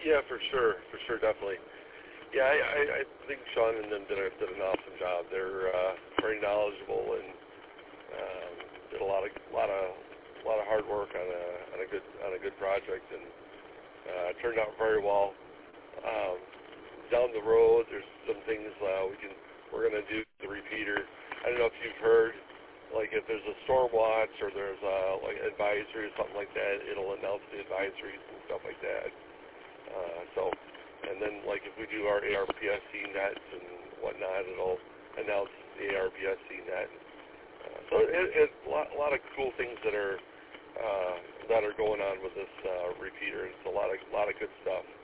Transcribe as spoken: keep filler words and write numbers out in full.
Yeah, for sure, for sure, definitely. Yeah, I, I, I think Sean and them did, a, did an awesome job. They're uh, very knowledgeable and um, did a lot of lot of a lot of hard work on a on a good on a good project, and uh, it turned out very well. Um, down the road, there's some things uh, we can we're going to do the repeater. I don't know if you've heard, like if there's a storm watch or there's a like advisory or something like that, it'll announce the advisories and stuff like that. Uh, so, and then like if we do our A R P S C nets and whatnot, it'll announce the A R P S C net. Uh, so it, it's a lot, a lot of cool things that are uh, that are going on with this uh, repeater. It's a lot of lot of good stuff.